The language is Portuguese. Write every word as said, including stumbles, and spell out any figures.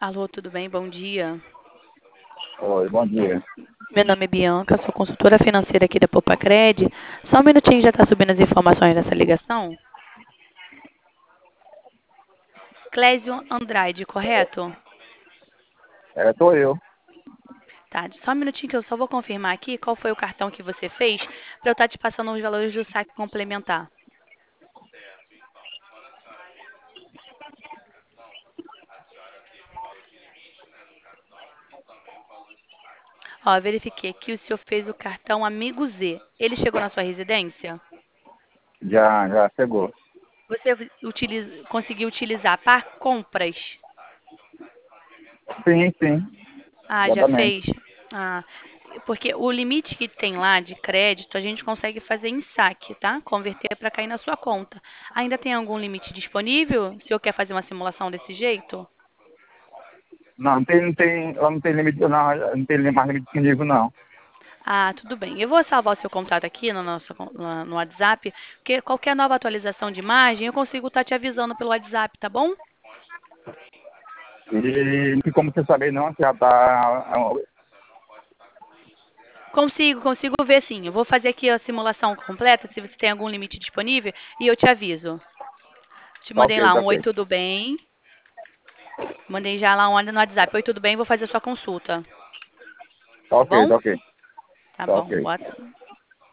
Alô, tudo bem? Bom dia. Oi, bom dia. Meu nome é Bianca, sou consultora financeira aqui da Popacred. Só um minutinho, já está subindo as informações dessa ligação. Clésio Andrade, correto? É, tô eu. Tá, só um minutinho que eu só vou confirmar aqui qual foi o cartão que você fez para eu estar te passando os valores do saque complementar. Ó, verifiquei aqui, o senhor fez o cartão Amigo Z. Ele chegou na sua residência? Já, já chegou. Você utiliza- conseguiu utilizar para compras? Sim, sim, Ah, já exatamente. fez? Ah, porque o limite que tem lá de crédito a gente consegue fazer em saque, tá? Converter para cair na sua conta. Ainda tem algum limite disponível? O senhor quer fazer uma simulação desse jeito? Não, não tem, não tem, ela não tem limite, não, não tem mais limite disponível, não. Ah, tudo bem. Eu vou salvar o seu contato aqui no nosso con- na- no WhatsApp, porque qualquer nova atualização de imagem eu consigo estar te avisando pelo WhatsApp, tá bom? E não tem como você saber, não, que já tá... Consigo, consigo ver sim. Eu vou fazer aqui a simulação completa, se você tem algum limite disponível, e eu te aviso. Te Tá mandei ok, lá tá um oi, ok. tudo bem? Mandei já lá um no WhatsApp. Oi, tudo bem? Vou fazer a sua consulta. Tá Tá ok, bom? tá ok. Tá Tá bom. ok. Boa